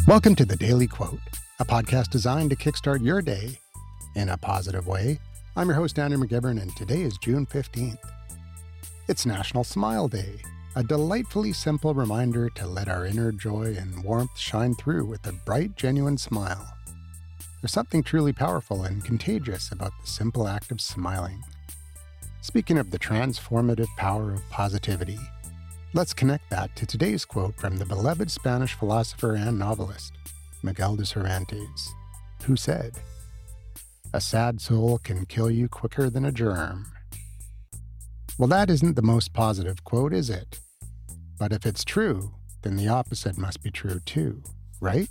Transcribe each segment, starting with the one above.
Welcome to The Daily Quote, a podcast designed to kickstart your day in a positive way. I'm your host, Andrew McGivern, and today is June 15th. It's National Smile Day, a delightfully simple reminder to let our inner joy and warmth shine through with a bright, genuine smile. There's something truly powerful and contagious about the simple act of smiling. Speaking of the transformative power of positivity, let's connect that to today's quote from the beloved Spanish philosopher and novelist, Miguel de Cervantes, who said, "A sad soul can kill you quicker than a germ." Well, that isn't the most positive quote, is it? But if it's true, then the opposite must be true too, right?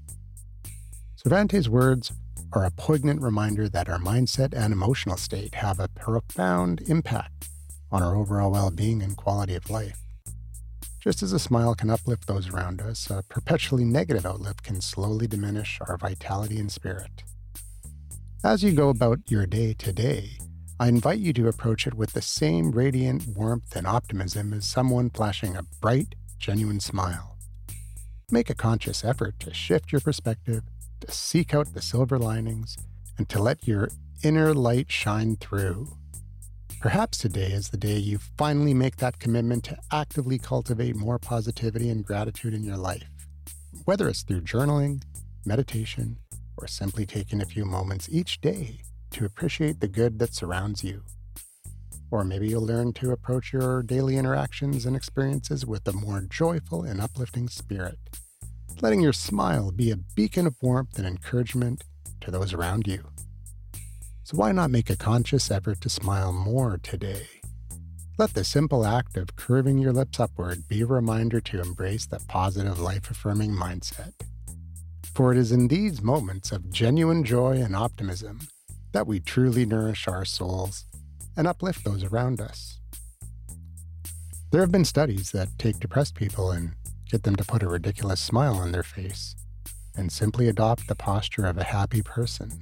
Cervantes' words are a poignant reminder that our mindset and emotional state have a profound impact on our overall well-being and quality of life. Just as a smile can uplift those around us, a perpetually negative outlook can slowly diminish our vitality and spirit. As you go about your day today, I invite you to approach it with the same radiant warmth and optimism as someone flashing a bright, genuine smile. Make a conscious effort to shift your perspective, to seek out the silver linings, and to let your inner light shine through. Perhaps today is the day you finally make that commitment to actively cultivate more positivity and gratitude in your life, whether it's through journaling, meditation, or simply taking a few moments each day to appreciate the good that surrounds you. Or maybe you'll learn to approach your daily interactions and experiences with a more joyful and uplifting spirit, letting your smile be a beacon of warmth and encouragement to those around you. So why not make a conscious effort to smile more today? Let the simple act of curving your lips upward be a reminder to embrace that positive, life-affirming mindset. For it is in these moments of genuine joy and optimism that we truly nourish our souls and uplift those around us. There have been studies that take depressed people and get them to put a ridiculous smile on their face and simply adopt the posture of a happy person.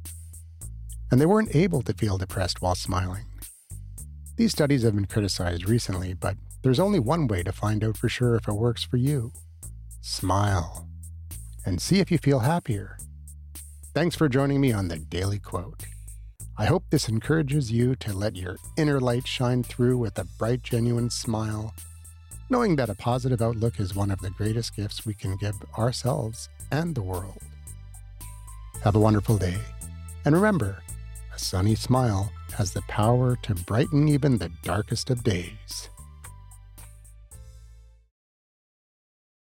And they weren't able to feel depressed while smiling. These studies have been criticized recently, but there's only one way to find out for sure if it works for you. Smile. And see if you feel happier. Thanks for joining me on The Daily Quote. I hope this encourages you to let your inner light shine through with a bright, genuine smile, knowing that a positive outlook is one of the greatest gifts we can give ourselves and the world. Have a wonderful day. And remember, a sunny smile has the power to brighten even the darkest of days.